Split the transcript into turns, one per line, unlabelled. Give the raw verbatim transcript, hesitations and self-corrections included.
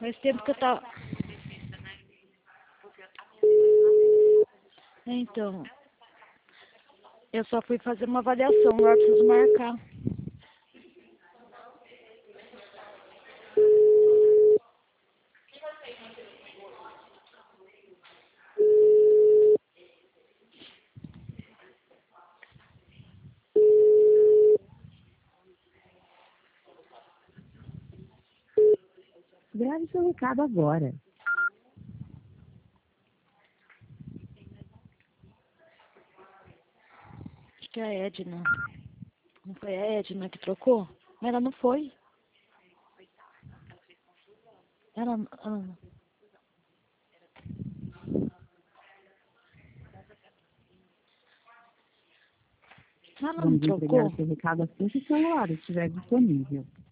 Faz tempo que eu tava... Então, eu só fui fazer uma avaliação, agora preciso marcar.
Grave seu recado agora.
Acho que é a Edna. Não foi a Edna que trocou? Mas ela não foi. Ela, ela... ela não
Vamos entregar
trocou?
o seu recado assim que o celular estiver disponível.